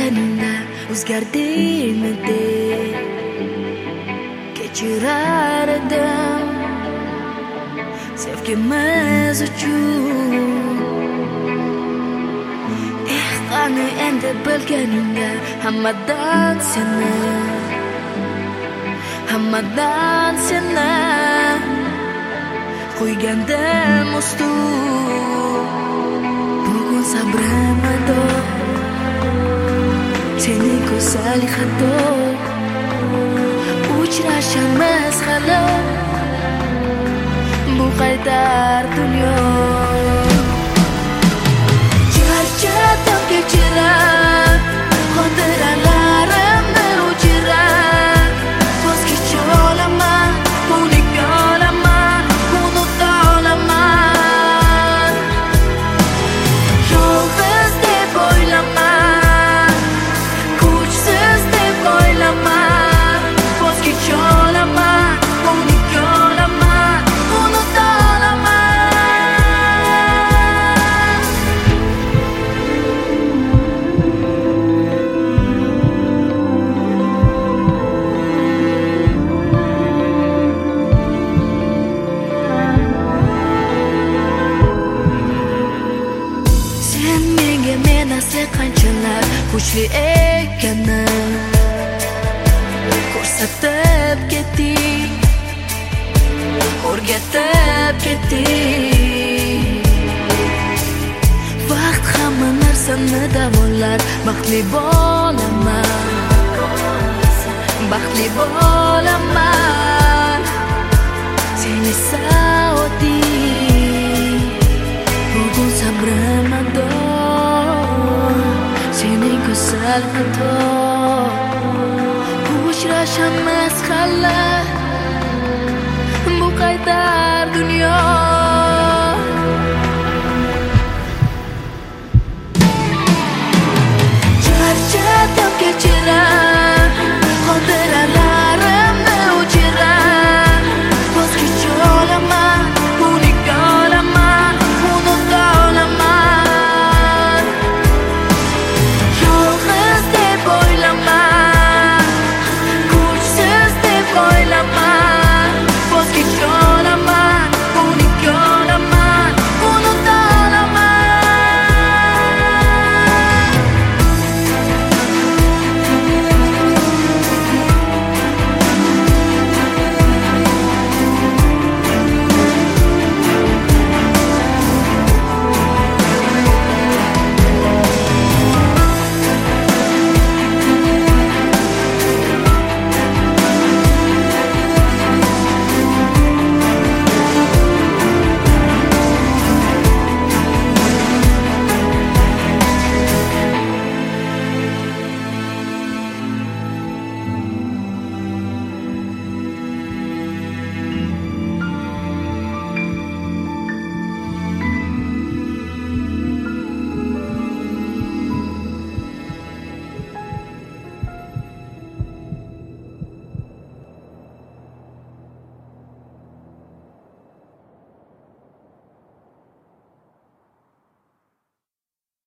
bilganingda o'zgardingmidi kechirar edim sevgimiz uchun qani endi bilganingda hammadan seni qo'ygandim ustun bugun sabrim ado seni go'zal xato uchrashamiz hali bu qaydar dunyo charchadim kechirib xotiralarimni o'chirib voz kecha olaman unuta olaman unuta olaman yolg'iz deb o'ylaman kuchsiz deb o'ylaman voz kecha olaman unuta olaman unuta olaman sen menga menasi qanchalar kuchli ekanini ko'rsatib ketding o'rgatib ketding vaqt hamma narsani davolar baxtli bo'laman sen esa oddiy bugun sabrim ado sening go'zal xato